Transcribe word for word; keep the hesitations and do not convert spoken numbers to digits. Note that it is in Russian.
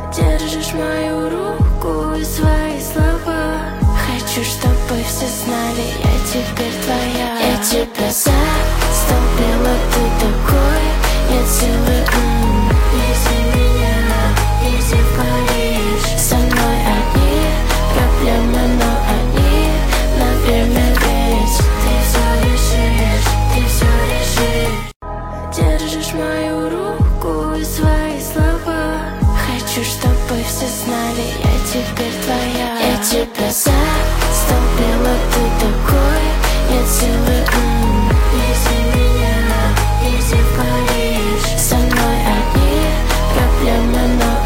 Держишь мою руку и свои слова. Хочу, чтобы все знали, я теперь твоя. Я тебя застолбила, ты такой. Нет силы, м-м, вези меня, вези в Париж. Со мной одни проблемы, но они на время, ведь ты все решишь, ты все решишь. Держишь мою руку и свои слова. Хочу, чтобы все знали, я теперь твоя. Я тебя застолбила, ты такой. Нет силы, м-м, вези меня, вези в Париж. Со мной одни проблемы, но